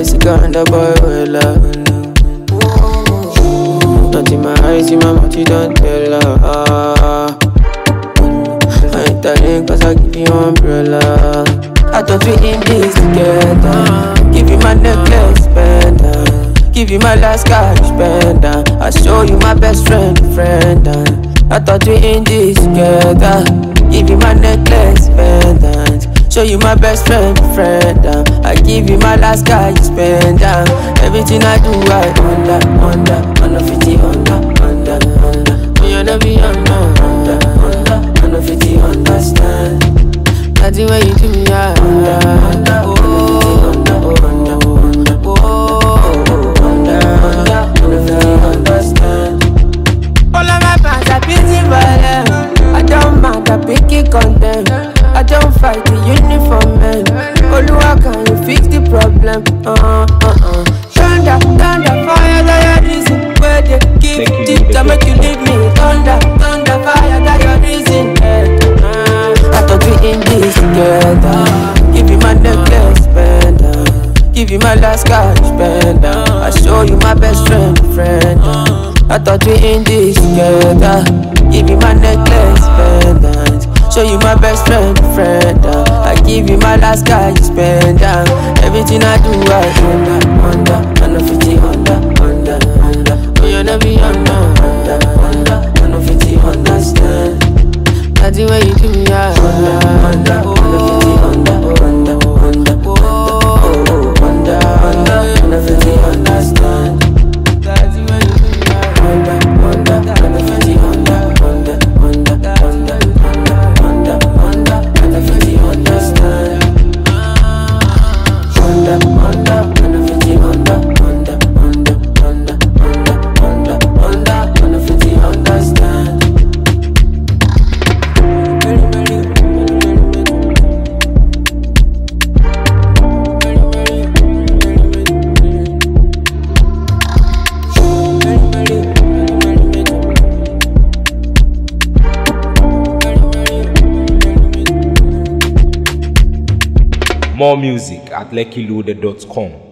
voice, it got the boy well up. Not in my eyes, in my mouth, you don't tell her. I ain't telling cause I give you umbrella. I thought we in this together. Give you my necklace, pendant. Give you my last cash, pendant. I show you my best friend. I thought we in this together. Give you my necklace, pendant. Show you my best friend. I give you my last cash, pendant. Everything I do, I under 50, under. When you never be under 50, understand. That's the way you do me, yeah. Under 50, understand. All of my fans are busy violent. I don't mind, I pick it condemn. I don't fight the uniform man. Oluwa, can you fix the problem? Thunder, fire, that your reason. Where they give it, to make you leave me. Thunder, fire, that your reason. I thought we in this together. Give you my necklace, pendant. Give you my last cash, pendant. I show you my best friend. I thought we in this together. Give you my necklace, pendant. Show you my best friend. I give you my last cash, pendant. Everything I do, I under 50, under. Oh, you never be under 50, understand. That's the way you do me, yeah. Under 50, understand. That's the way you do me, yeah. Under 50, under 50, understand. Under 50, under 50, understand. More music at LeckyLoaded.com.